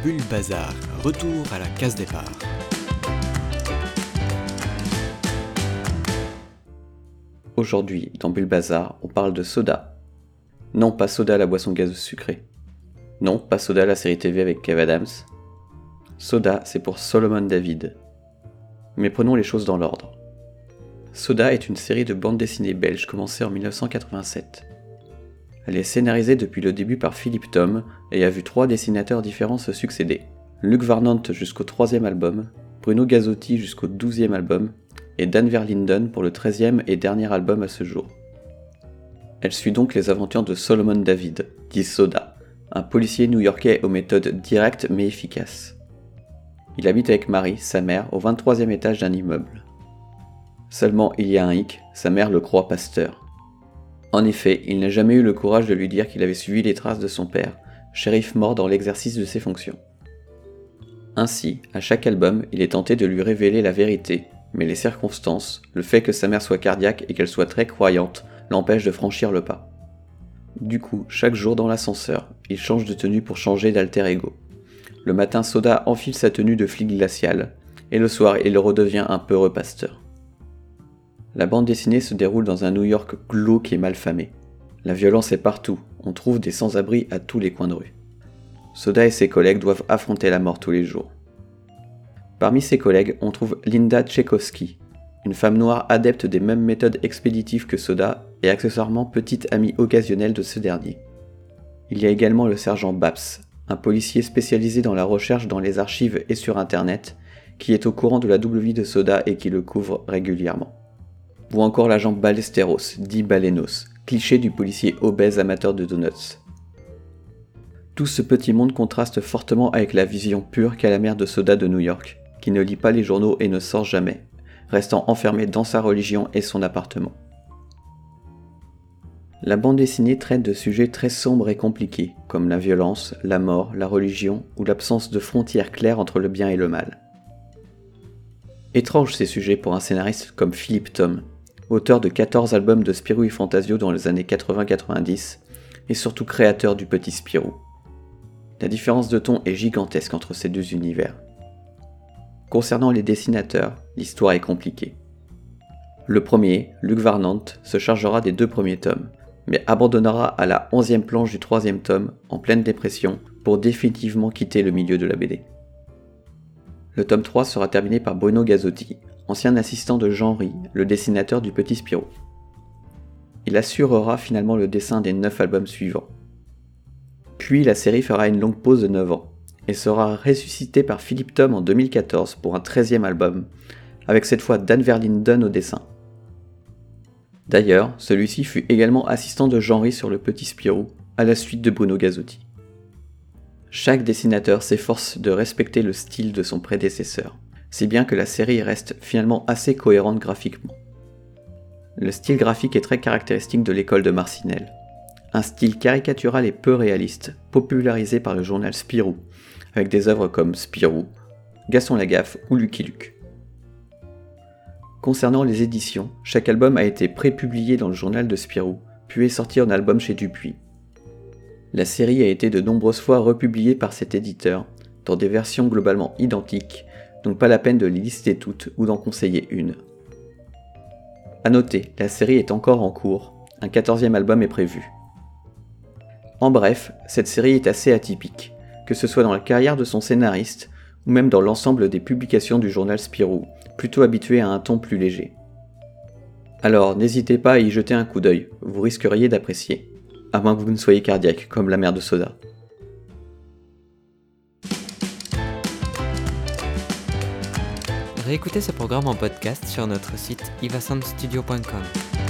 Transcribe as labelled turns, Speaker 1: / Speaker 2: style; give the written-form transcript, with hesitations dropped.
Speaker 1: Bulle Bazar, retour à la case départ.
Speaker 2: Aujourd'hui, dans Bulle Bazar, on parle de Soda. Non, pas Soda, la boisson gazeuse sucrée. Non, pas Soda, la série TV avec Kev Adams. Soda, c'est pour Solomon David. Mais prenons les choses dans l'ordre. Soda est une série de bande dessinée belge commencée en 1987. Elle est scénarisée depuis le début par Philippe Thom et a vu 3 dessinateurs différents se succéder. Luc Varnant jusqu'au 3e album, Bruno Gazzotti jusqu'au 12e album et Dan Verlinden pour le 13e et dernier album à ce jour. Elle suit donc les aventures de Solomon David, dit Soda, un policier new-yorkais aux méthodes directes mais efficaces. Il habite avec Marie, sa mère, au 23e étage d'un immeuble. Seulement il y a un hic, sa mère le croit pasteur. En effet, il n'a jamais eu le courage de lui dire qu'il avait suivi les traces de son père, shérif mort dans l'exercice de ses fonctions. Ainsi, à chaque album, il est tenté de lui révéler la vérité, mais les circonstances, le fait que sa mère soit cardiaque et qu'elle soit très croyante, l'empêchent de franchir le pas. Du coup, chaque jour dans l'ascenseur, il change de tenue pour changer d'alter ego. Le matin, Soda enfile sa tenue de flic glacial, et le soir, il redevient un peureux pasteur. La bande dessinée se déroule dans un New York glauque et malfamé. La violence est partout, on trouve des sans-abri à tous les coins de rue. Soda et ses collègues doivent affronter la mort tous les jours. Parmi ses collègues, on trouve Linda Tchaikovsky, une femme noire adepte des mêmes méthodes expéditives que Soda et accessoirement petite amie occasionnelle de ce dernier. Il y a également le sergent Babs, un policier spécialisé dans la recherche dans les archives et sur internet, qui est au courant de la double vie de Soda et qui le couvre régulièrement. Ou encore l'agent Ballesteros, dit Balenos, cliché du policier obèse amateur de donuts. Tout ce petit monde contraste fortement avec la vision pure qu'a la mère de Soda de New York, qui ne lit pas les journaux et ne sort jamais, restant enfermée dans sa religion et son appartement. La bande dessinée traite de sujets très sombres et compliqués, comme la violence, la mort, la religion ou l'absence de frontières claires entre le bien et le mal. Étranges ces sujets pour un scénariste comme Philippe Thom, auteur de 14 albums de Spirou et Fantasio dans les années 80-90, et surtout créateur du Petit Spirou. La différence de ton est gigantesque entre ces deux univers. Concernant les dessinateurs, l'histoire est compliquée. Le premier, Luc Varnant, se chargera des 2 premiers tomes, mais abandonnera à la 11e planche du 3e tome, en pleine dépression, pour définitivement quitter le milieu de la BD. Le tome 3 sera terminé par Bruno Gazzotti, ancien assistant de Jean-Ry, le dessinateur du Petit Spirou. Il assurera finalement le dessin des 9 albums suivants. Puis la série fera une longue pause de 9 ans, et sera ressuscitée par Philippe Thom en 2014 pour un 13e album, avec cette fois Dan Verlinden au dessin. D'ailleurs, celui-ci fut également assistant de Jean-Ry sur le Petit Spirou, à la suite de Bruno Gazzotti. Chaque dessinateur s'efforce de respecter le style de son prédécesseur, si bien que la série reste finalement assez cohérente graphiquement. Le style graphique est très caractéristique de l'école de Marcinelle, un style caricatural et peu réaliste, popularisé par le journal Spirou, avec des œuvres comme Spirou, Gaston Lagaffe ou Lucky Luke. Concernant les éditions, chaque album a été prépublié dans le journal de Spirou, puis est sorti en album chez Dupuis. La série a été de nombreuses fois republiée par cet éditeur, dans des versions globalement identiques, donc pas la peine de les lister toutes ou d'en conseiller une. A noter, la série est encore en cours, un 14e album est prévu. En bref, cette série est assez atypique, que ce soit dans la carrière de son scénariste, ou même dans l'ensemble des publications du journal Spirou, plutôt habitué à un ton plus léger. Alors n'hésitez pas à y jeter un coup d'œil, vous risqueriez d'apprécier, à moins que vous ne soyez cardiaque, comme la mère de Soda.
Speaker 3: Réécoutez ce programme en podcast sur notre site ivasoundstudio.com.